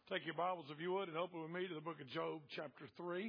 Take your Bibles, if you would, and open with me to the book of Job, chapter 3.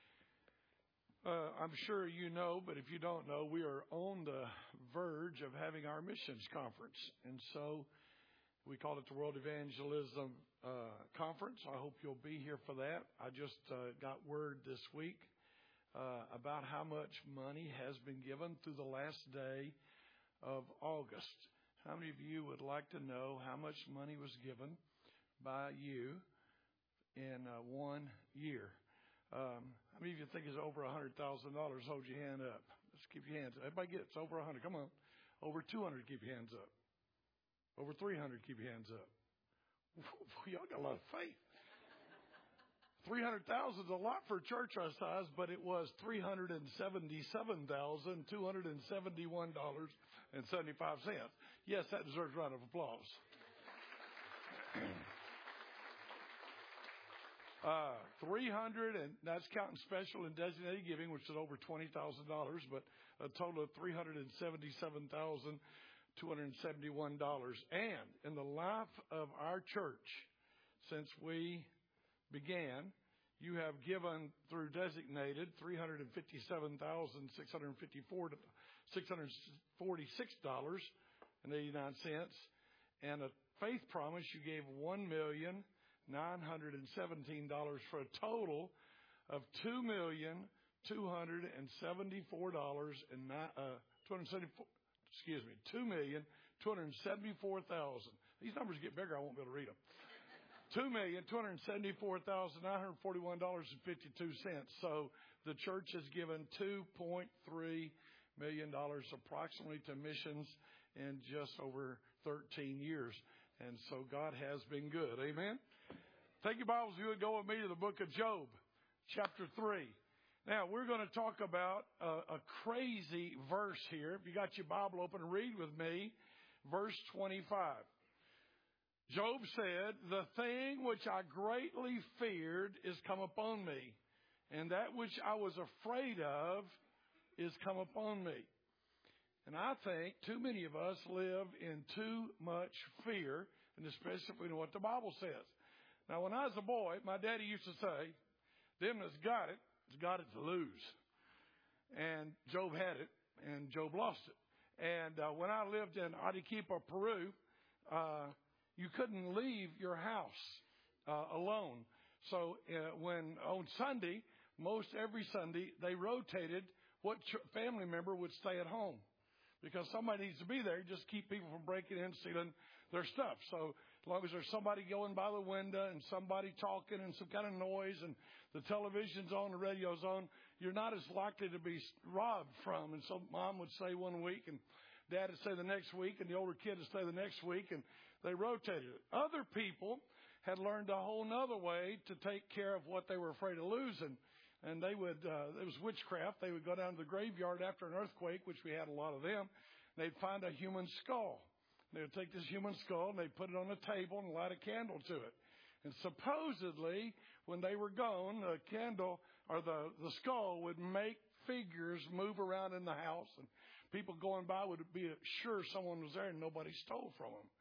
I'm sure you know, but if you don't know, we are on the verge of having our missions conference. And so we call it the World Evangelism Conference. I hope you'll be here for that. I just got word this week about how much money has been given through the last day of August. How many of you would like to know how much money was given by you in 1 year? How many of you think it's over $100,000? Hold your hand up. Let's keep your hands up. Everybody gets over 100. Come on. Over 200, keep your hands up. Over 300, keep your hands up. Y'all got a lot of faith. 300,000 is a lot for a church our size, but it was $377,271.75. Yes, that deserves a round of applause. 300, and that's counting special and designated giving, which is over $20,000, but a total of $377,271. And in the life of our church, since we began, you have given through designated $646.89, and a faith promise you gave $1,917,000 for a total of $2,274,000. These numbers get bigger, I won't be able to read them. $2,274,941.52. So the church has given $2.3 million approximately to missions in just over 13 years. And so God has been good. Amen. Take your Bibles, if you would, go with me to the book of Job, chapter 3. Now, we're going to talk about a crazy verse here. If you got your Bible open, read with me verse 25. Job said, "The thing which I greatly feared is come upon me, and that which I was afraid of is come upon me." And I think too many of us live in too much fear, and especially in what the Bible says. Now, when I was a boy, my daddy used to say, "Them that's got it, has got it to lose." And Job had it, and Job lost it. And when I lived in Arequipa, Peru, you couldn't leave your house alone. So when on Sunday, most every Sunday, they rotated what family member would stay at home. Because somebody needs to be there, just keep people from breaking in, stealing their stuff. So as long as there's somebody going by the window and somebody talking and some kind of noise and the television's on, the radio's on, you're not as likely to be robbed from. And so Mom would say 1 week and Dad would say the next week and the older kid would say the next week, and they rotated it. Other people had learned a whole nother way to take care of what they were afraid of losing. And they would, it was witchcraft. They would go down to the graveyard after an earthquake, which we had a lot of them. They'd find a human skull. They would take this human skull and they'd put it on a table and light a candle to it. And supposedly, when they were gone, the candle or the skull would make figures move around in the house, and people going by would be sure someone was there and nobody stole from them.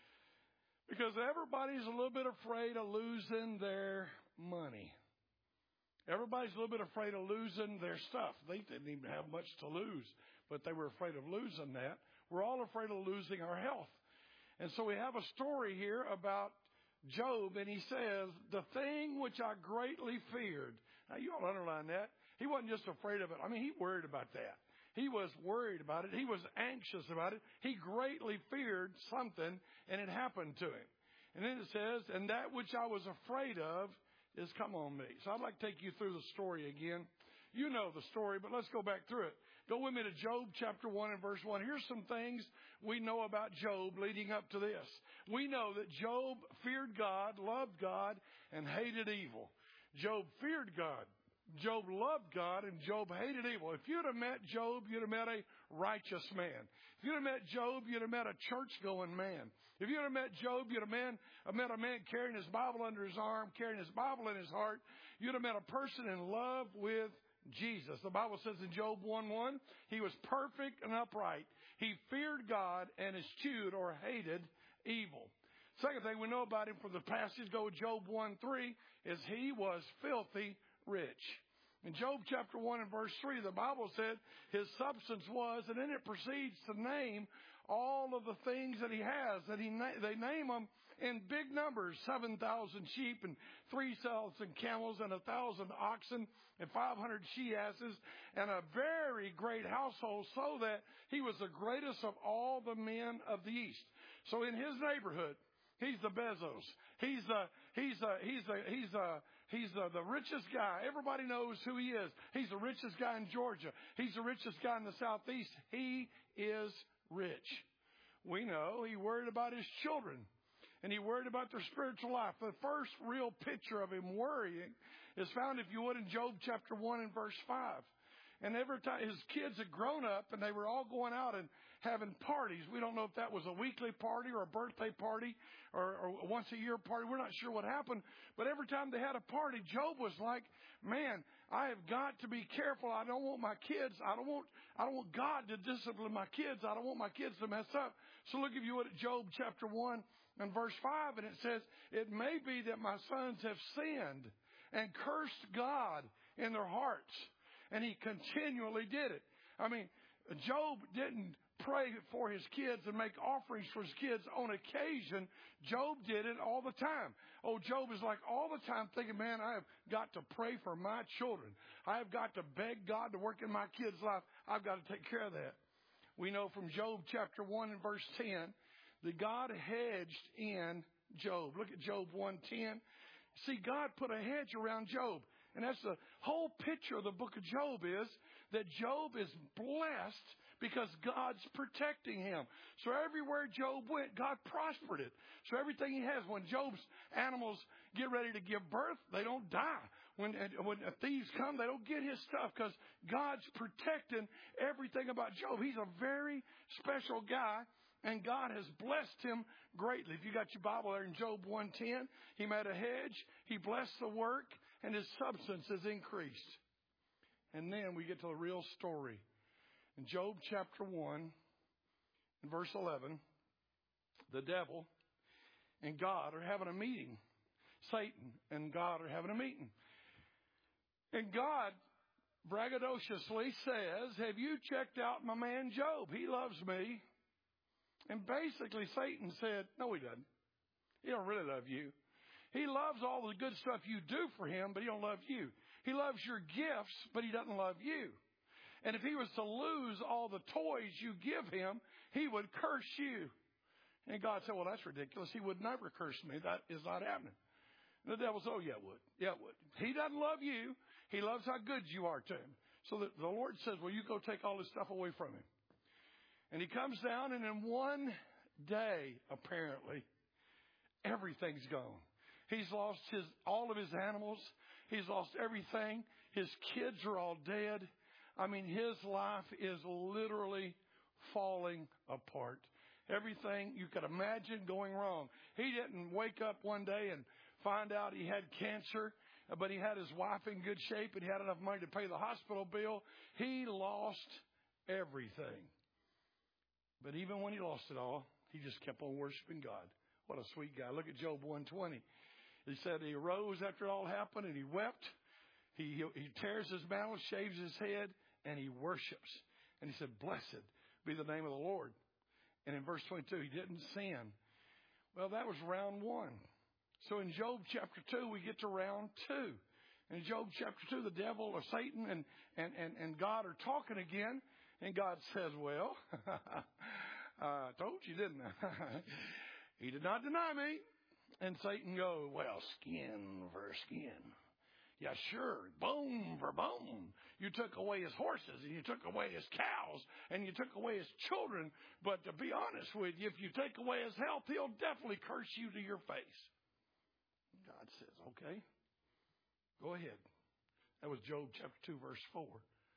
Because everybody's a little bit afraid of losing their money. Everybody's a little bit afraid of losing their stuff. They didn't even have much to lose, but they were afraid of losing that. We're all afraid of losing our health. And so we have a story here about Job, and he says, "The thing which I greatly feared." Now, you ought to underline that. He wasn't just afraid of it. I mean, he worried about that. He was worried about it. He was anxious about it. He greatly feared something, and it happened to him. And then it says, "And that which I was afraid of is come on me." So I'd like to take you through the story again. You know the story, but let's go back through it. Go with me to Job chapter 1 and verse 1. Here's some things we know about Job leading up to this. We know that Job feared God, loved God, and hated evil. Job feared God. Job loved God, and Job hated evil. If you'd have met Job, you'd have met a righteous man. If you'd have met Job, you'd have met a church-going man. If you'd have met Job, you'd have met a man carrying his Bible under his arm, carrying his Bible in his heart. You'd have met a person in love with Jesus. The Bible says in Job 1:1, he was perfect and upright. He feared God and eschewed or hated evil. Second thing we know about him from the passage, go with Job 1:3, is he was filthy rich. In Job chapter 1 and verse 3, the Bible said his substance was, and then it proceeds to name all of the things that he has. They name them in big numbers, 7,000 sheep and 3,000 camels and 1,000 oxen and 500 she-asses and a very great household, so that he was the greatest of all the men of the East. So in his neighborhood, he's the Bezos. He's the richest guy. Everybody knows who he is. He's the richest guy in Georgia. He's the richest guy in the Southeast. He is rich. We know he worried about his children, and he worried about their spiritual life. The first real picture of him worrying is found, if you would, in Job chapter 1 and verse 5. And every time his kids had grown up and they were all going out and having parties. We don't know if that was a weekly party or a birthday party or once a year party. We're not sure what happened. But every time they had a party, Job was like, man, I have got to be careful. I don't want my kids. I don't want God to discipline my kids. I don't want my kids to mess up. So look, if you would, at Job chapter 1 and verse 5, and it says, it may be that my sons have sinned and cursed God in their hearts. And he continually did it. I mean, Job didn't pray for his kids and make offerings for his kids on occasion. Job did it all the time. Oh, Job is like all the time thinking, man, I have got to pray for my children. I have got to beg God to work in my kids' life. I've got to take care of that. We know from Job chapter 1 and verse 10 that God hedged in Job. Look at Job 1:10. See, God put a hedge around Job. And that's the whole picture of the book of Job, is that Job is blessed because God's protecting him. So everywhere Job went, God prospered it. So everything he has, when Job's animals get ready to give birth, they don't die. When thieves come, they don't get his stuff because God's protecting everything about Job. He's a very special guy, and God has blessed him greatly. If you got your Bible there in Job 1:10, he made a hedge, he blessed the work, and his substance has increased. And then we get to the real story. In Job chapter 1, in verse 11, the devil and God are having a meeting. Satan and God are having a meeting. And God braggadociously says, have you checked out my man Job? He loves me. And basically Satan said, no, he doesn't. He don't really love you. He loves all the good stuff you do for him, but he don't love you. He loves your gifts, but he doesn't love you. And if he was to lose all the toys you give him, he would curse you. And God said, well, that's ridiculous. He would never curse me. That is not happening. And the devil said, oh, yeah, it would. Yeah, it would. He doesn't love you. He loves how good you are to him. So the Lord says, well, you go take all this stuff away from him. And he comes down, and in one day, apparently, everything's gone. He's lost all of his animals. He's lost everything. His kids are all dead. I mean, his life is literally falling apart. Everything you could imagine going wrong. He didn't wake up one day and find out he had cancer, but he had his wife in good shape and he had enough money to pay the hospital bill. He lost everything. But even when he lost it all, he just kept on worshiping God. What a sweet guy. Look at Job 1:20. He said he arose after it all happened and he wept. He tears his mantle, shaves his head, and he worships. And he said, blessed be the name of the Lord. And in verse 22, he didn't sin. Well, that was round 1. So in Job chapter 2, we get to round 2. In Job chapter 2, the devil or Satan and God are talking again. And God says, well, I told you, didn't I? He did not deny me. And Satan goes, well, skin for skin. Yeah, sure, bone for bone. You took away his horses, and you took away his cows, and you took away his children. But to be honest with you, if you take away his health, he'll definitely curse you to your face. God says, okay, go ahead. That was Job chapter 2, verse 4.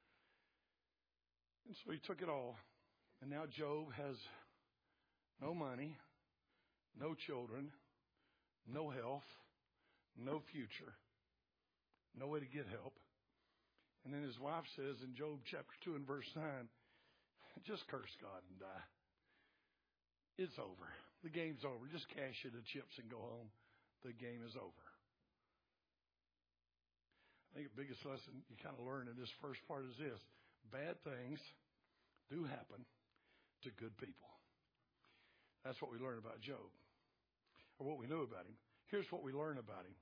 And so he took it all. And now Job has no money, no children, no health, no future, no way to get help. And then his wife says in Job chapter 2 and verse 9, just curse God and die. It's over. The game's over. Just cash you the chips and go home. The game is over. I think the biggest lesson you kind of learn in this first part is this. Bad things do happen to good people. That's what we learn about Job, or what we knew about him. Here's what we learn about him.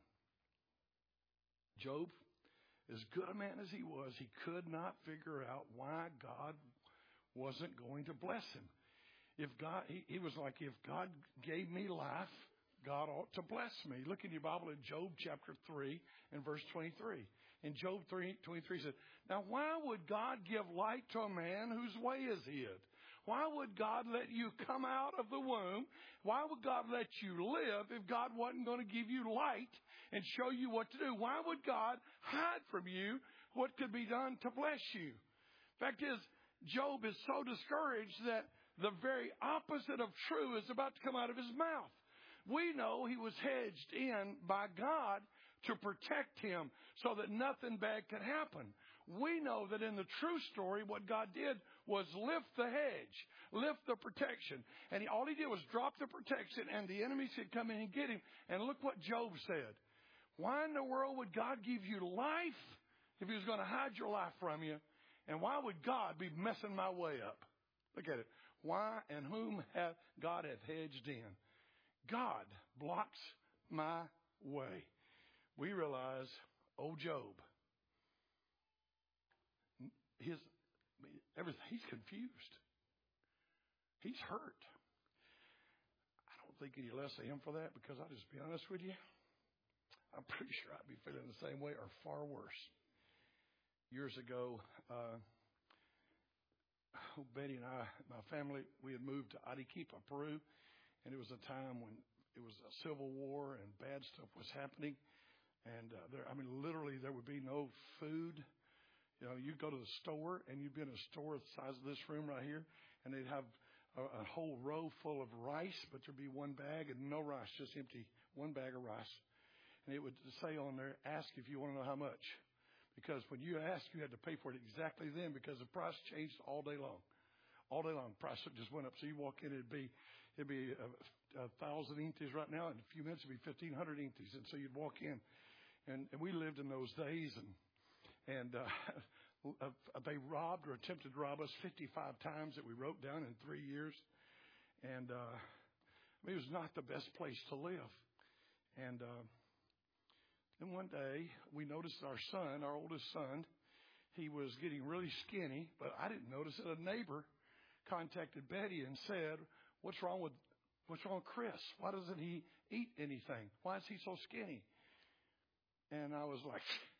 Job, as good a man as he was, he could not figure out why God wasn't going to bless him. If God, he was like, if God gave me life, God ought to bless me. Look in your Bible in Job chapter 3 and verse 23. In Job 3:23 said, now why would God give light to a man whose way is hid? Why would God let you come out of the womb? Why would God let you live if God wasn't going to give you light and show you what to do? Why would God hide from you what could be done to bless you? Fact is, Job is so discouraged that the very opposite of true is about to come out of his mouth. We know he was hedged in by God to protect him so that nothing bad could happen. We know that in the true story, what God did was lift the hedge, lift the protection. And all he did was drop the protection, and the enemies could come in and get him. And look what Job said. Why in the world would God give you life if he was going to hide your life from you? And why would God be messing my way up? Look at it. Why and whom God hath hedged in? God blocks my way. We realize, Job, he's confused. He's hurt. I don't think any less of him for that, because I'll just be honest with you, I'm pretty sure I'd be feeling the same way or far worse. Years ago, Betty and I, my family, we had moved to Arequipa, Peru, and it was a time when it was a civil war and bad stuff was happening. And literally there would be no food. You know, you'd go to the store, and you'd be in a store the size of this room right here, and they'd have a whole row full of rice, but there'd be one bag and no rice, just empty, one bag of rice. And it would say on there, ask if you want to know how much. Because when you asked, you had to pay for it exactly then, because the price changed all day long. All day long, the price just went up. So you walk in, it'd be 1,000 intis right now. In a few minutes, it'd be 1,500 intis. And so you'd walk in, and we lived in those days, and they robbed or attempted to rob us 55 times that we wrote down in 3 years. And it was not the best place to live. And then one day we noticed our son, our oldest son, he was getting really skinny, but I didn't notice it. A neighbor contacted Betty and said, what's wrong with Chris? Why doesn't he eat anything? Why is he so skinny? And I was like,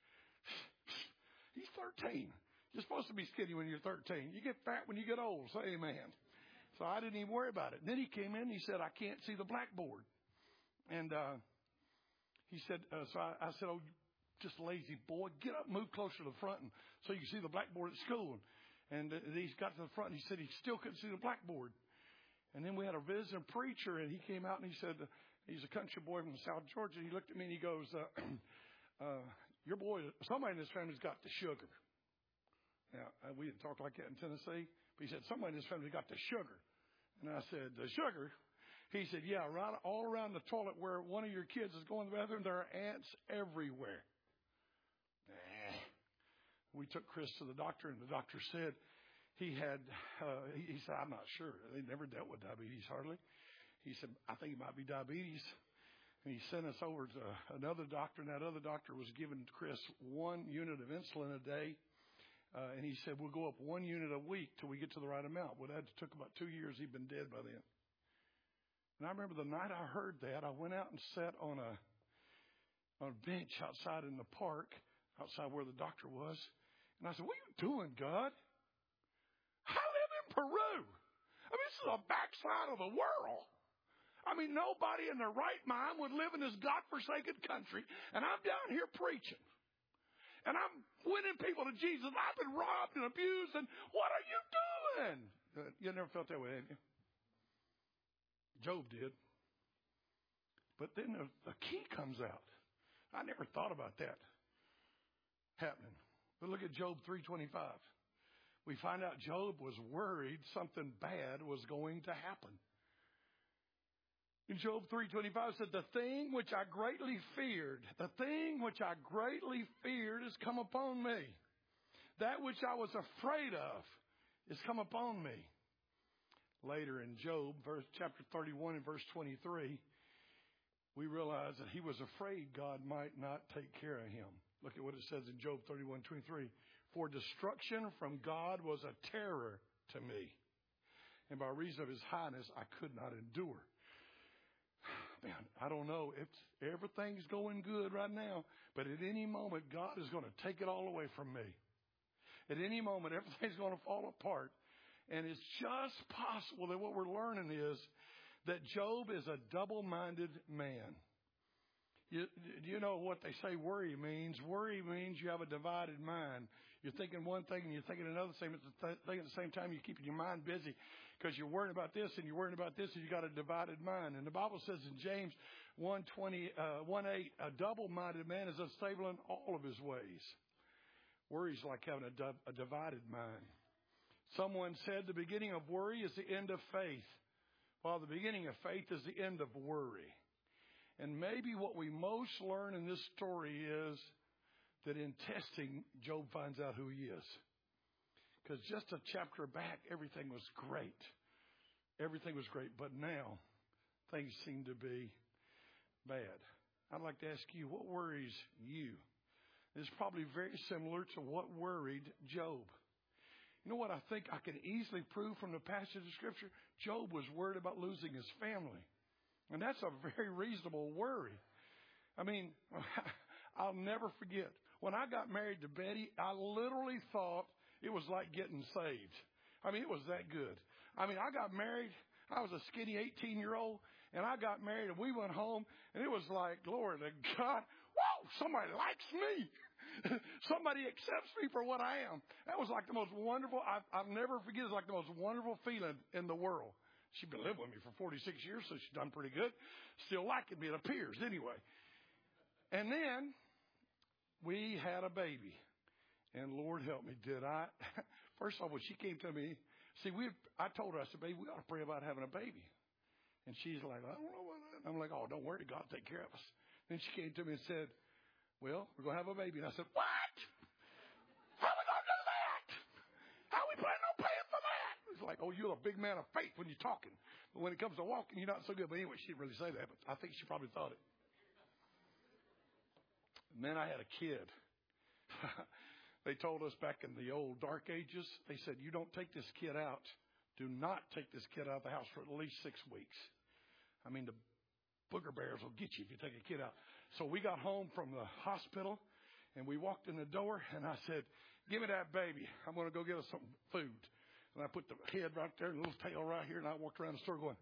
he's 13. You're supposed to be skinny when you're 13. You get fat when you get old. Say amen. So I didn't even worry about it. And then he came in and he said, I can't see the blackboard. And he said, so I said, oh, just lazy boy, get up, move closer to the front, and so you can see the blackboard at school. And he got to the front, and he said he still couldn't see the blackboard. And then we had a visiting preacher, and he came out and he said, he's a country boy from South Georgia. And he looked at me and he goes, your boy, somebody in this family's got the sugar. Now, we didn't talk like that in Tennessee, but he said, somebody in this family got the sugar. And I said, the sugar? He said, yeah, right all around the toilet where one of your kids is going to the bathroom, there are ants everywhere. We took Chris to the doctor, and the doctor said he said, I'm not sure. They never dealt with diabetes hardly. He said, I think it might be diabetes. And he sent us over to another doctor, and that other doctor was giving Chris 1 unit of insulin a day. And he said, we'll go up 1 unit a week till we get to the right amount. Well, that took about 2 years. He'd been dead by then. And I remember the night I heard that, I went out and sat on a bench outside in the park, outside where the doctor was. And I said, what are you doing, God? I live in Peru. I mean, this is a backside of the world. I mean, nobody in their right mind would live in this godforsaken country. And I'm down here preaching. And I'm winning people to Jesus. I've been robbed and abused. And what are you doing? You never felt that way, have you? Job did. But then the key comes out. I never thought about that happening. But look at Job 3:25. We find out Job was worried something bad was going to happen. In Job 3:25 said, the thing which I greatly feared has come upon me. That which I was afraid of is come upon me. Later in Job, chapter 31 and verse 23, we realize that he was afraid God might not take care of him. Look at what it says in Job 31:23. For destruction from God was a terror to me, and by reason of his highness I could not endure. Man, I don't know if everything's going good right now, but at any moment God is going to take it all away from me. At any moment everything's going to fall apart. And it's just possible that what we're learning is that Job is a double-minded man. You know what they say worry means? Worry means you have a divided mind. You're thinking one thing and you're thinking another thing at the same time. You're keeping your mind busy because you're worrying about this and you're worrying about this and you got a divided mind. And the Bible says in James 1:8, a double-minded man is unstable in all of his ways. Worry is like having a divided mind. Someone said the beginning of worry is the end of faith, while the beginning of faith is the end of worry. And maybe what we most learn in this story is that in testing, Job finds out who he is. Because just a chapter back, everything was great. Everything was great. But now, things seem to be bad. I'd like to ask you, what worries you? It's probably very similar to what worried Job. You know what I think I can easily prove from the passage of Scripture? Job was worried about losing his family. And that's a very reasonable worry. I mean, I'll never forget. When I got married to Betty, I literally thought it was like getting saved. I mean, it was that good. I mean, I got married. I was a skinny 18-year-old, and I got married, and we went home, and it was like, glory to God, whoa, somebody likes me. Somebody accepts me for what I am. That was like the most wonderful, I'll never forget, it was like the most wonderful feeling in the world. She'd been living with me for 46 years, so she's done pretty good. Still liking me, it appears, anyway. And then we had a baby. And Lord help me, did I? First of all, when she came to me, I told her, I said, baby, we ought to pray about having a baby. And she's like, I don't know what that is. I'm like, oh, don't worry, God will take care of us. Then she came to me and said, well, we're going to have a baby. And I said, what? How are we going to do that? How are we planning on paying for that? It's like, oh, you're a big man of faith when you're talking. But when it comes to walking, you're not so good. But anyway, she didn't really say that, but I think she probably thought it. And then I had a kid. They told us back in the old dark ages, they said, you don't take this kid out. Do not take this kid out of the house for at least 6 weeks. I mean, the booger bears will get you if you take a kid out. So we got home from the hospital, and we walked in the door, and I said, give me that baby. I'm going to go get us some food. And I put the head right there and a little tail right here, and I walked around the store going.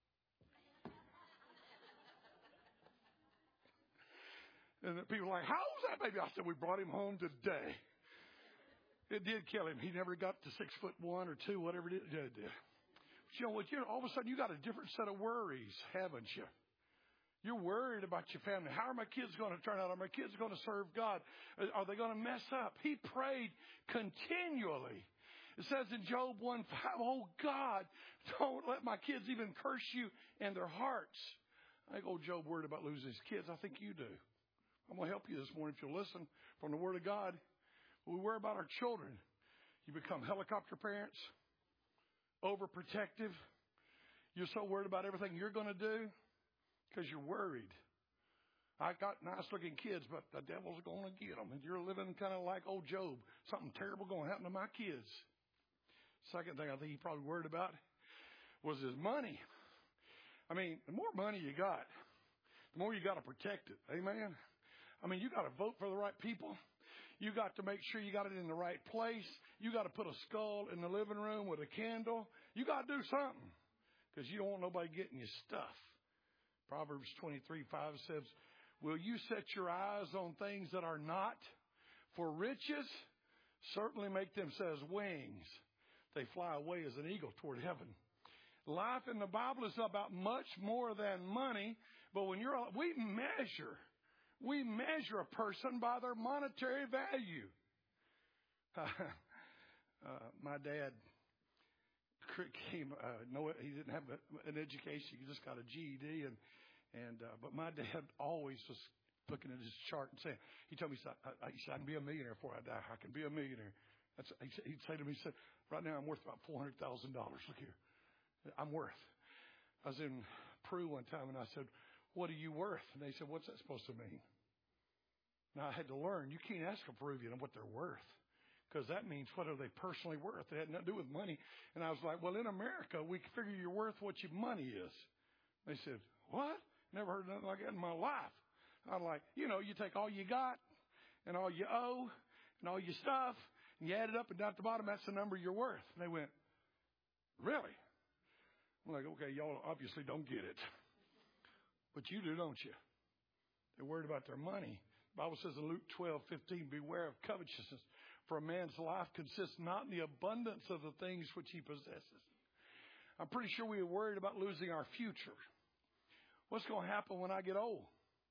And the people were like, how old's that baby? I said, we brought him home today. It did kill him. He never got to 6'1" or 2, whatever it did. But you know what? All of a sudden, you got a different set of worries, haven't you? You're worried about your family. How are my kids going to turn out? Are my kids going to serve God? Are they going to mess up? He prayed continually. It says in Job 1:5, oh God, don't let my kids even curse you in their hearts. I think old Job worried about losing his kids. I think you do. I'm going to help you this morning if you'll listen from the Word of God. We worry about our children. You become helicopter parents, overprotective. You're so worried about everything you're going to do because you're worried. I got nice-looking kids, but the devil's going to get them. And you're living kind of like old Job. Something terrible going to happen to my kids. Second thing I think he probably worried about was his money. I mean, the more money you got, the more you got to protect it. Amen? I mean, you got to vote for the right people. You got to make sure you got it in the right place. You got to put a skull in the living room with a candle. You got to do something because you don't want nobody getting your stuff. Proverbs 23:5 says, will you set your eyes on things that are not? For riches certainly make themselves wings. They fly away as an eagle toward heaven. Life in the Bible is about much more than money, but when we measure a person by their monetary value. My dad came. He didn't have an education. He just got a GED, but my dad always was looking at his chart and saying, he told me, he said, I can be a millionaire before I die. I can be a millionaire. He'd say to me, he said, right now I'm worth about $400,000. Look here. I'm worth. I was in Peru one time and I said, what are you worth? And they said, what's that supposed to mean? Now I had to learn, you can't ask a Peruvian what they're worth. Because that means what are they personally worth? It had nothing to do with money. And I was like, well, in America, we figure you're worth what your money is. They said, what? Never heard nothing like that in my life. I'm like, you take all you got and all you owe and all your stuff, and you add it up and down at the bottom, that's the number you're worth. And they went, really? I'm like, okay, y'all obviously don't get it. But you do, don't you? They're worried about their money. The Bible says in Luke 12:15, beware of covetousness, for a man's life consists not in the abundance of the things which he possesses. I'm pretty sure we are worried about losing our future. What's going to happen when I get old?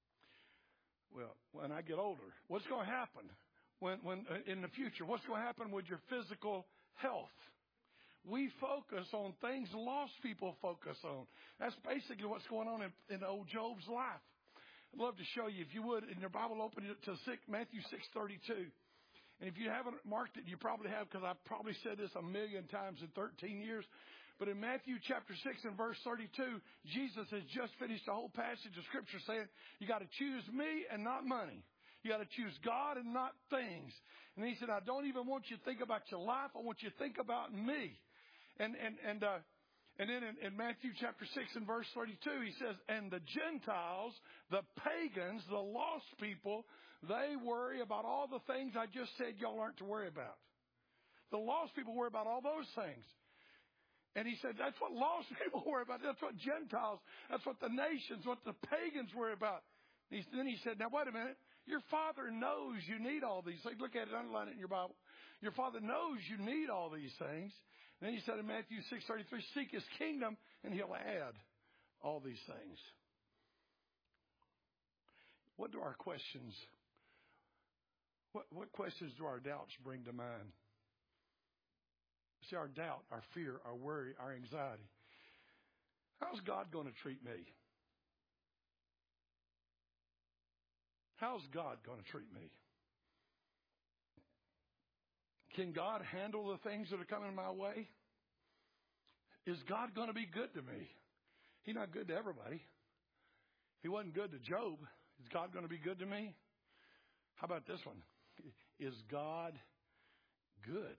Well, when I get older, what's going to happen when in the future? What's going to happen with your physical health? We focus on things lost people focus on. That's basically what's going on in old Job's life. I'd love to show you, if you would, in your Bible, open it to Matthew 6:32. And if you haven't marked it, you probably have, because I've probably said this a million times in 13 years. But in Matthew chapter 6 and verse 32, Jesus has just finished a whole passage of Scripture saying, you got to choose me and not money. You got to choose God and not things. And he said, I don't even want you to think about your life. I want you to think about me. And then in Matthew chapter 6 and verse 32, he says, and the Gentiles, the pagans, the lost people, they worry about all the things I just said y'all aren't to worry about. The lost people worry about all those things. And he said, that's what lost people worry about. That's what Gentiles, that's what the nations, what the pagans worry about. Then he said, now wait a minute. Your Father knows you need all these things. Look at it, underline it in your Bible. Your Father knows you need all these things. And then he said in Matthew 6:33, seek his kingdom and he'll add all these things. What do our questions, what questions do our doubts bring to mind? See, our doubt, our fear, our worry, our anxiety. How's God going to treat me? How's God going to treat me? Can God handle the things that are coming my way? Is God going to be good to me? He's not good to everybody. He wasn't good to Job. Is God going to be good to me? How about this one? Is God good?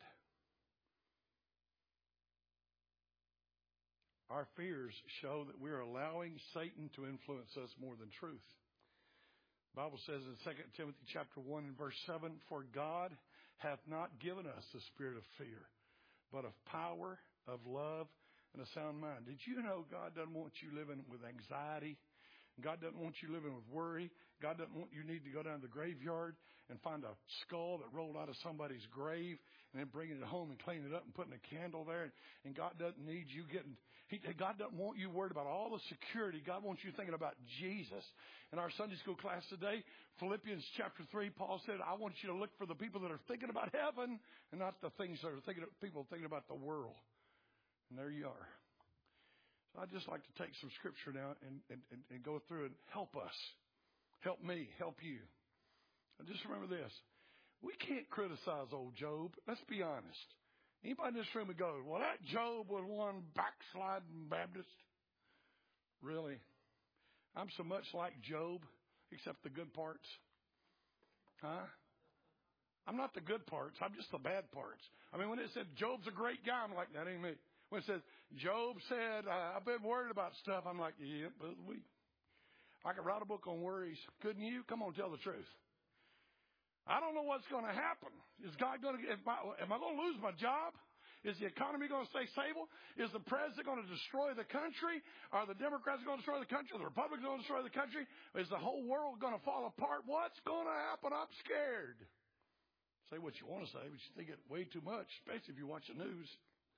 Our fears show that we are allowing Satan to influence us more than truth. The Bible says in 2 Timothy chapter 1 and verse 7, for God hath not given us the spirit of fear, but of power, of love, and a sound mind. Did you know God doesn't want you living with anxiety? God doesn't want you living with worry. God doesn't want you need to go down to the graveyard and find a skull that rolled out of somebody's grave and then bringing it home and cleaning it up and putting a candle there. And God doesn't need you God doesn't want you worried about all the security. God wants you thinking about Jesus. In our Sunday school class today, Philippians chapter 3, Paul said, I want you to look for the people that are thinking about heaven and not the things that are people thinking about the world. And there you are. So I'd just like to take some scripture now and go through and help us. Help me, help you. And just remember this. We can't criticize old Job. Let's be honest. Anybody in this room would go, well, that Job was one backsliding Baptist. Really? I'm so much like Job, except the good parts. Huh? I'm not the good parts. I'm just the bad parts. I mean, when it said Job's a great guy, I'm like, that ain't me. When it says, Job said, I've been worried about stuff, I'm like, yeah, but I could write a book on worries. Couldn't you? Come on, tell the truth. I don't know what's going to happen. Is God going to, am I going to lose my job? Is the economy going to stay stable? Is the president going to destroy the country? Are the Democrats going to destroy the country? Are the Republicans going to destroy the country? Is the whole world going to fall apart? What's going to happen? I'm scared. Say what you want to say, but you think it way too much, especially if you watch the news.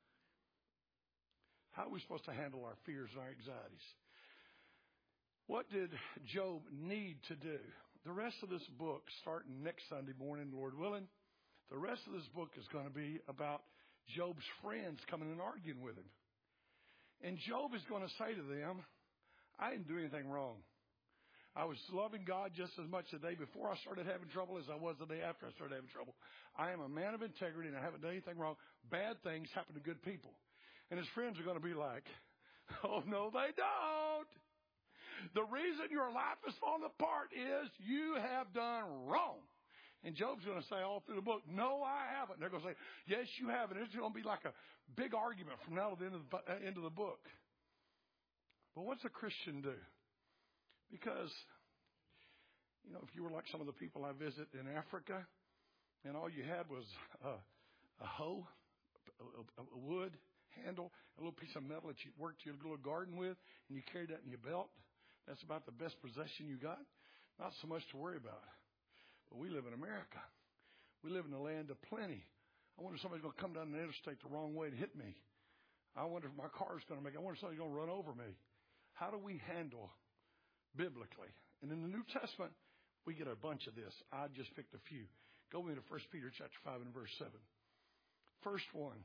How are we supposed to handle our fears and our anxieties? What did Job need to do? The rest of this book, starting next Sunday morning, Lord willing, the rest of this book is going to be about Job's friends coming and arguing with him. And Job is going to say to them, I didn't do anything wrong. I was loving God just as much the day before I started having trouble as I was the day after I started having trouble. I am a man of integrity, and I haven't done anything wrong. Bad things happen to good people. And his friends are going to be like, oh, no, they don't. The reason your life is falling apart is you have done wrong. And Job's going to say all through the book, no, I haven't. And they're going to say, yes, you have. And it's going to be like a big argument from now to the end of the book. But what's a Christian do? Because, if you were like some of the people I visit in Africa, and all you had was a hoe, a wood handle, a little piece of metal that you worked your little garden with, and you carried that in your belt, that's about the best possession you got. Not so much to worry about. But we live in America. We live in a land of plenty. I wonder if somebody's going to come down the interstate the wrong way and hit me. I wonder if my car's going to make it. I wonder if somebody's going to run over me. How do we handle biblically? And in the New Testament, we get a bunch of this. I just picked a few. Go into 1 Peter chapter 5 and verse 7. First one.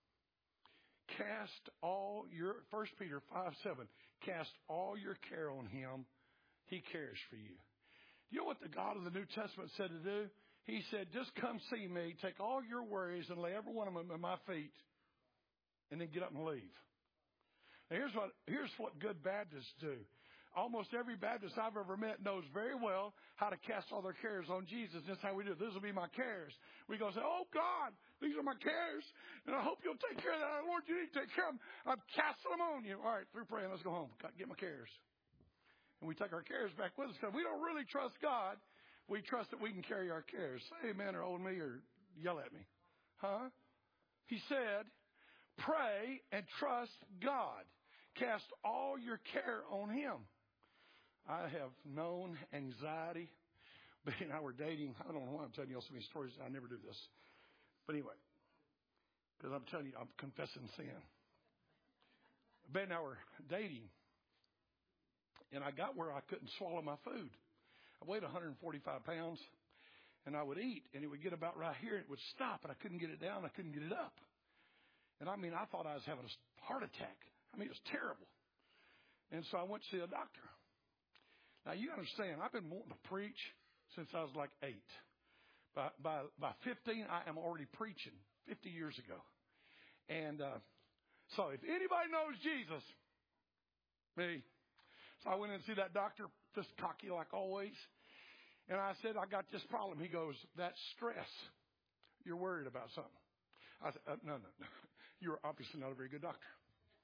1 Peter 5:7. Cast all your care on him. He cares for you. Do you know what the God of the New Testament said to do? He said, just come see me, take all your worries and lay every one of them at my feet, and then get up and leave. Now here's what good Baptists do. Almost every Baptist I've ever met knows very well how to cast all their cares on Jesus. That's how we do it. This will be my cares. We go say, oh, God, these are my cares, and I hope you'll take care of that. Lord, you need to take care of them. I'm casting them on you. All right, through praying, let's go home. Got to get my cares. And we take our cares back with us because we don't really trust God. We trust that we can carry our cares. Say amen or owe me or yell at me. Huh? He said, pray and trust God. Cast all your care on him. I have known anxiety. Ben and I were dating. I don't know why I'm telling you all so many stories. I never do this. But anyway, because I'm telling you, I'm confessing sin. Ben and I were dating, and I got where I couldn't swallow my food. I weighed 145 pounds, and I would eat, and it would get about right here, and it would stop, and I couldn't get it down. I couldn't get it up. And I thought I was having a heart attack. It was terrible. And so I went to see a doctor. Now, you understand, I've been wanting to preach since I was like 8. By 15, I am already preaching 50 years ago. And so if anybody knows Jesus, me. So I went in and see that doctor, just cocky like always. And I said, I got this problem. He goes, that's stress. You're worried about something. I said, no. You're obviously not a very good doctor.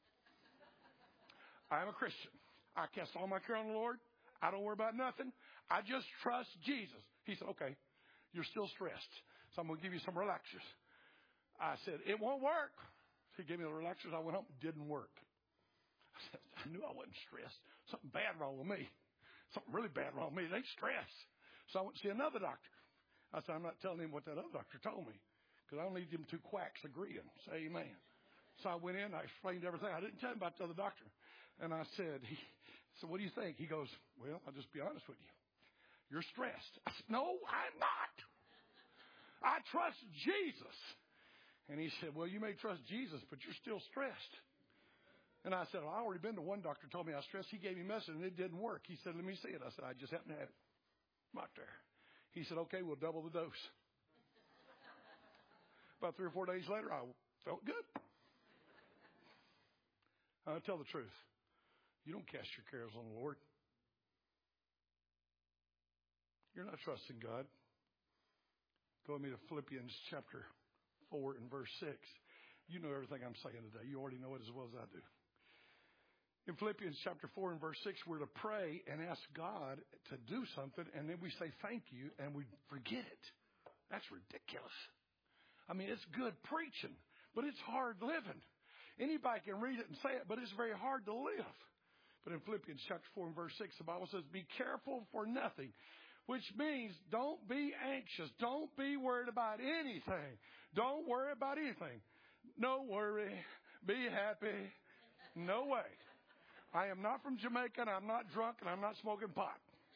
I am a Christian. I cast all my care on the Lord. I don't worry about nothing. I just trust Jesus. He said, okay, you're still stressed, so I'm going to give you some relaxers. I said, it won't work. So he gave me the relaxers. I went home. It didn't work. I said, I knew I wasn't stressed. Something bad wrong with me. Something really bad wrong with me. It ain't stress. So I went to see another doctor. I said, I'm not telling him what that other doctor told me because I don't need them two quacks agreeing. Say amen. So I went in. I explained everything. I didn't tell him about the other doctor. And I said, what do you think? He goes, well, I'll just be honest with you. You're stressed. I said, no, I'm not. I trust Jesus. And he said, well, you may trust Jesus, but you're still stressed. And I said, well, I already been to one doctor, told me I was stressed. He gave me medicine, and it didn't work. He said, let me see it. I said, I just happen to have it. Right there. He said, okay, we'll double the dose. About 3 or 4 days later, I felt good. I'll tell the truth. You don't cast your cares on the Lord. You're not trusting God. Go with me to Philippians chapter 4 and verse 6. You know everything I'm saying today. You already know it as well as I do. In Philippians chapter 4 and verse 6, we're to pray and ask God to do something, and then we say thank you, and we forget it. That's ridiculous. It's good preaching, but it's hard living. Anybody can read it and say it, but it's very hard to live. But in Philippians chapter 4 and verse 6, the Bible says, be careful for nothing, which means don't be anxious. Don't be worried about anything. Don't worry about anything. No worry. Be happy. No way. I am not from Jamaica, and I'm not drunk, and I'm not smoking pot.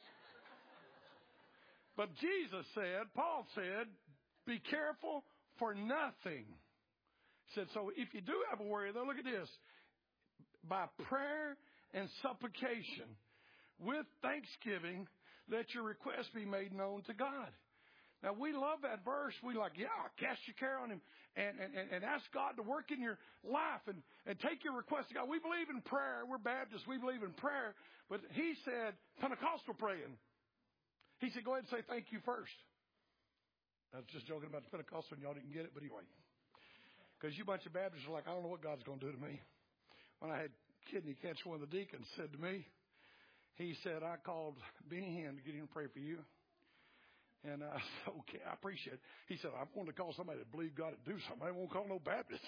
But Jesus said, Paul said, be careful for nothing. Said, so if you do have a worry, though, look at this. By prayer and supplication, with thanksgiving, let your requests be made known to God. Now, we love that verse. We like, yeah, cast your care on him and ask God to work in your life and take your request to God. We believe in prayer. We're Baptists. We believe in prayer. But he said Pentecostal praying. He said, go ahead and say thank you first. I was just joking about the Pentecostal, and y'all didn't get it, but anyway. Because you bunch of Baptists are like, I don't know what God's going to do to me. When I had kidney cancer, one of the deacons said to me, he said, I called Benny Hinn to get him to pray for you. And I said, okay, I appreciate it. He said, I wanted to call somebody that believed God to do something. I won't call no Baptist.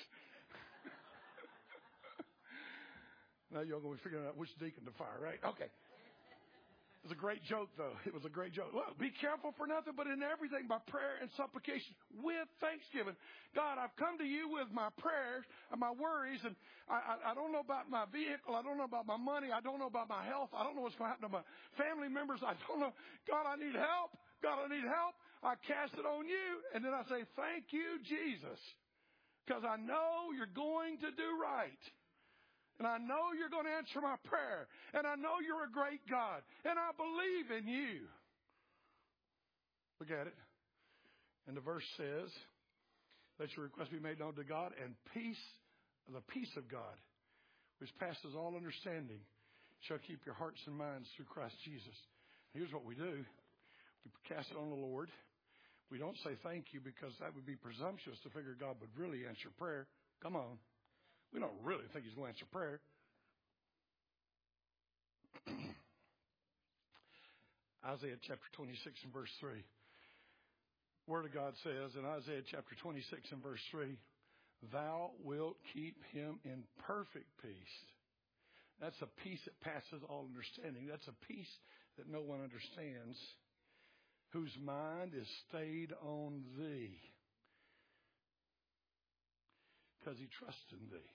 Now y'all going to be figuring out which deacon to fire, right? Okay. It was a great joke, though. It was a great joke. Look, be careful for nothing, but in everything by prayer and supplication with thanksgiving. God, I've come to you with my prayers and my worries, and I don't know about my vehicle. I don't know about my money. I don't know about my health. I don't know what's going to happen to my family members. I don't know. God, I need help. God, I need help. I cast it on you, and then I say, thank you, Jesus, because I know you're going to do right. And I know you're going to answer my prayer. And I know you're a great God. And I believe in you. Look at it. And the verse says, let your request be made known to God, and peace, the peace of God, which passes all understanding, shall keep your hearts and minds through Christ Jesus. Here's what we do. We cast it on the Lord. We don't say thank you, because that would be presumptuous to figure God would really answer prayer. Come on. We don't really think he's going to answer prayer. Isaiah chapter 26 and verse 3. Word of God says in Isaiah chapter 26 and verse 3, thou wilt keep him in perfect peace. That's a peace that passes all understanding. That's a peace that no one understands, whose mind is stayed on thee, because he trusts in thee.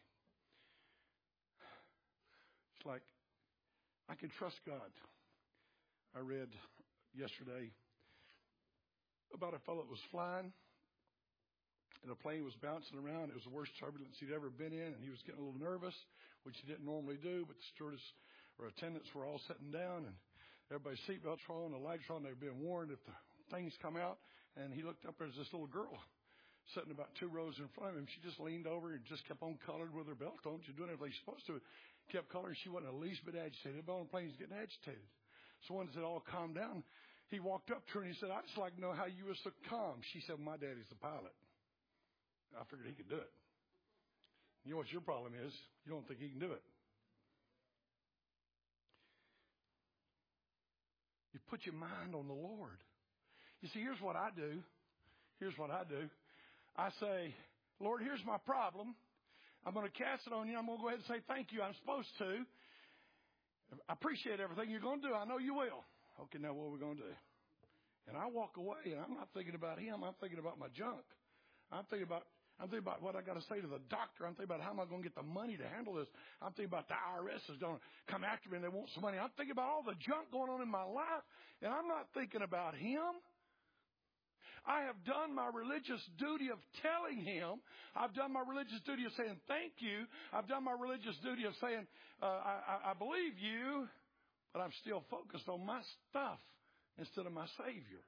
It's like, I can trust God. I read yesterday about a fellow that was flying, and a plane was bouncing around. It was the worst turbulence he'd ever been in, and he was getting a little nervous, which he didn't normally do, but the stewardess or attendants were all sitting down, and everybody's seatbelts were on, the lights were on. They were being warned if the things come out, and he looked up, there's this little girl sitting about 2 rows in front of him. She just leaned over and just kept on colored with her belt on. She's doing everything she's supposed to. Kept coloring. She wasn't the least bit agitated. But on the plane, he's getting agitated. So once it all calmed down, he walked up to her and he said, I'd just like to know how you were so calm. She said, my daddy's the pilot. I figured he could do it. You know what your problem is? You don't think he can do it. You put your mind on the Lord. You see, here's what I do. Here's what I do. I say, Lord, here's my problem. I'm going to cast it on you. I'm going to go ahead and say thank you. I'm supposed to. I appreciate everything you're going to do. I know you will. Okay, now what are we going to do? And I walk away, and I'm not thinking about him. I'm thinking about my junk. I'm thinking about what I got to say to the doctor. I'm thinking about how am I going to get the money to handle this. I'm thinking about the IRS is going to come after me and they want some money. I'm thinking about all the junk going on in my life, and I'm not thinking about him. I have done my religious duty of telling him. I've done my religious duty of saying thank you. I've done my religious duty of saying, I believe you, but I'm still focused on my stuff instead of my Savior.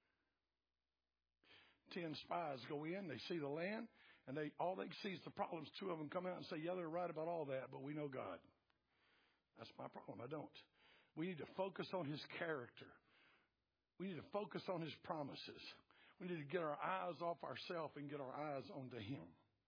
10 spies go in, they see the land, and all they see is the problems. 2 of them come out and say, yeah, they're right about all that, but we know God. That's my problem. I don't. We need to focus on his character. We need to focus on his promises. We need to get our eyes off ourselves and get our eyes onto him.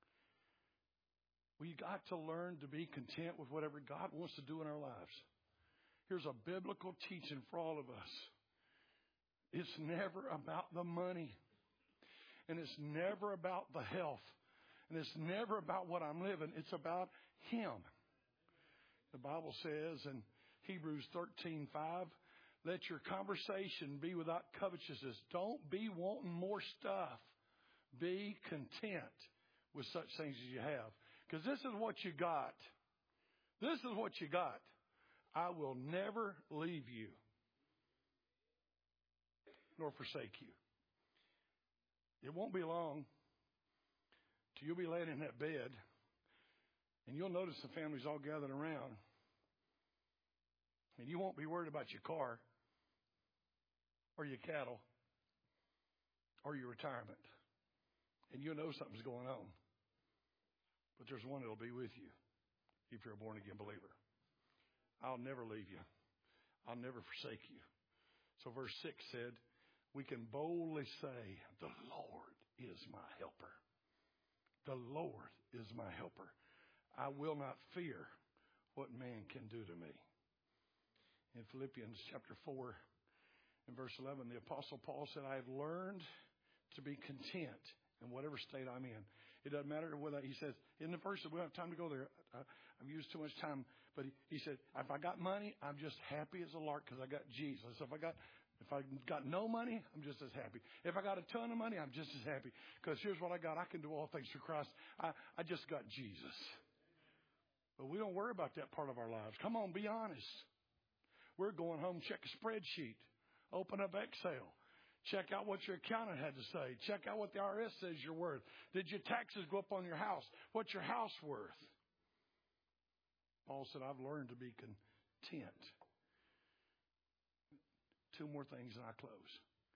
We got to learn to be content with whatever God wants to do in our lives. Here's a biblical teaching for all of us. It's never about the money. And it's never about the health. And it's never about what I'm living. It's about him. The Bible says in Hebrews 13:5, let your conversation be without covetousness. Don't be wanting more stuff. Be content with such things as you have. Because this is what you got. This is what you got. I will never leave you nor forsake you. It won't be long till you'll be laying in that bed, and you'll notice the family's all gathered around, and you won't be worried about your car or your cattle or your retirement. And you'll know something's going on. But there's one that'll be with you if you're a born-again believer. I'll never leave you. I'll never forsake you. So verse 6 said, we can boldly say, the Lord is my helper. The Lord is my helper. I will not fear what man can do to me. In Philippians chapter 4 and verse 11, the Apostle Paul said, I have learned to be content in whatever state I'm in. It doesn't matter whether, he says, in the verse, we don't have time to go there. I've used too much time. But he said, if I got money, I'm just happy as a lark because I got Jesus. If I got no money, I'm just as happy. If I got a ton of money, I'm just as happy. Because here's what I got. I can do all things through Christ. I just got Jesus. But we don't worry about that part of our lives. Come on, be honest. We're going home, check a spreadsheet. Open up Excel. Check out what your accountant had to say. Check out what the IRS says you're worth. Did your taxes go up on your house? What's your house worth? Paul said, I've learned to be content. Two more things and I close.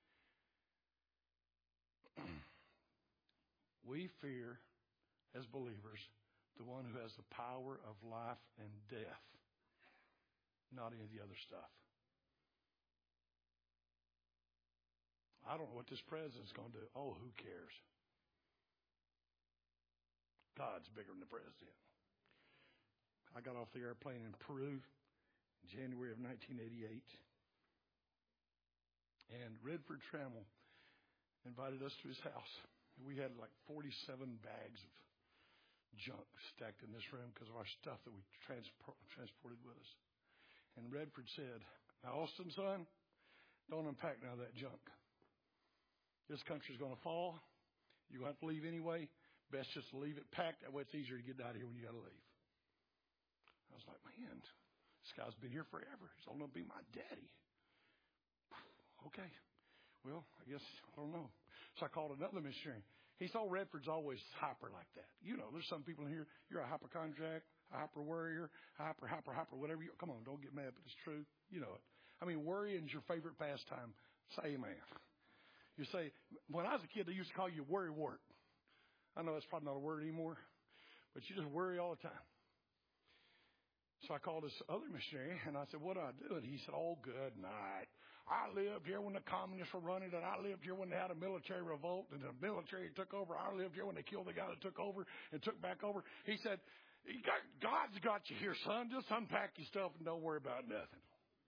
We fear, as believers, the one who has the power of life and death, not any of the other stuff. I don't know what this president's going to do. Oh, who cares? God's bigger than the president. I got off the airplane in Peru in January of 1988. And Redford Trammell invited us to his house. We had like 47 bags of junk stacked in this room because of our stuff that we transported with us. And Redford said, now, Austin, son, don't unpack none of that junk. This country's going to fall. You're going to have to leave anyway. Best just leave it packed. That way it's easier to get out of here when you got to leave. I was like, man, this guy's been here forever. He's only going to be my daddy. Okay. Well, I guess, I don't know. So I called another missionary. He saw Redford's always hyper like that. You know, there's some people in here, you're a hypochondriac, a hyper worrier, hyper, whatever you, come on, don't get mad, but it's true. You know it. I mean, worrying's your favorite pastime. Say amen. You say, when I was a kid, they used to call you worrywart. I know that's probably not a word anymore, but you just worry all the time. So I called this other missionary, and I said, what do I do? And he said, oh, good night. I lived here when the communists were running, and I lived here when they had a military revolt, and the military took over. I lived here when they killed the guy that took over and took back over. He said, God's got you here, son. Just unpack your stuff and don't worry about nothing.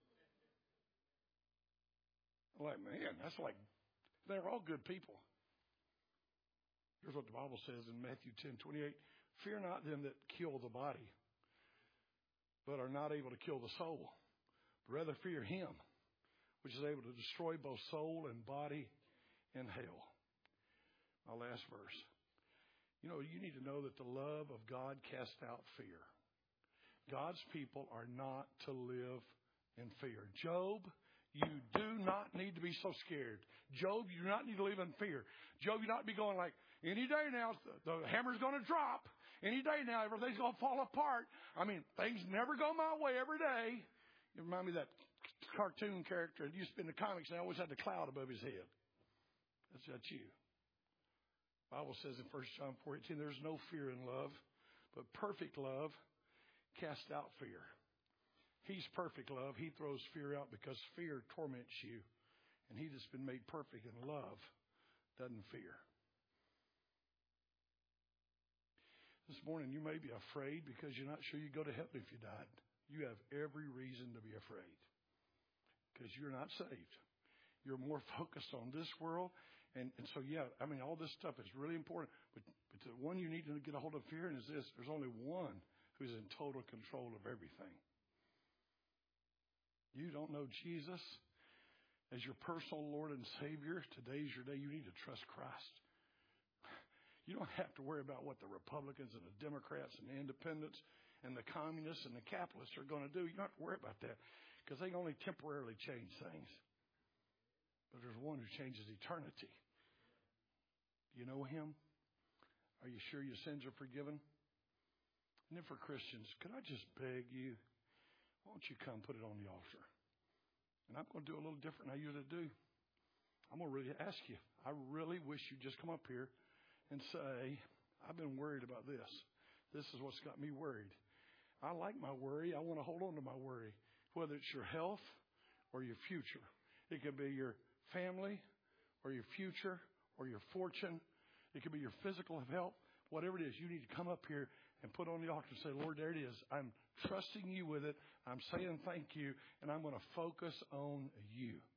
I'm like, man, that's like, they're all good people. Here's what the Bible says in Matthew 10:28. Fear not them that kill the body, but are not able to kill the soul. But rather fear him, which is able to destroy both soul and body in hell. My last verse. You know, you need to know that the love of God casts out fear. God's people are not to live in fear. Job, you do not need to be so scared. Job, you do not need to live in fear. Job, you not be going like, any day now, the hammer's going to drop. Any day now, everything's going to fall apart. I mean, things never go my way every day. You remind me of that cartoon character that used to be in the comics, and I always had the cloud above his head. That's you. The Bible says in 1 John 4:18, there's no fear in love, but perfect love casts out fear. He's perfect love. He throws fear out because fear torments you. And he that's been made perfect in love doesn't fear. This morning you may be afraid because you're not sure you go to heaven if you died. You have every reason to be afraid because you're not saved. You're more focused on this world. And so, yeah, I mean, all this stuff is really important. But the one you need to get a hold of fear is this. There's only one who's in total control of everything. You don't know Jesus as your personal Lord and Savior. Today's your day. You need to trust Christ. You don't have to worry about what the Republicans and the Democrats and the independents and the communists and the capitalists are going to do. You don't have to worry about that because they can only temporarily change things. But there's one who changes eternity. You know him? Are you sure your sins are forgiven? And then for Christians, could I just beg you, why don't you come put it on the altar? And I'm going to do a little different than I usually do. I'm going to really ask you. I really wish you'd just come up here and say, I've been worried about this. This is what's got me worried. I like my worry. I want to hold on to my worry, whether it's your health or your future. It could be your family or your future or your fortune. It could be your physical health. Whatever it is, you need to come up here and put on the altar and say, Lord, there it is. I'm trusting you with it. I'm saying thank you, and I'm going to focus on you.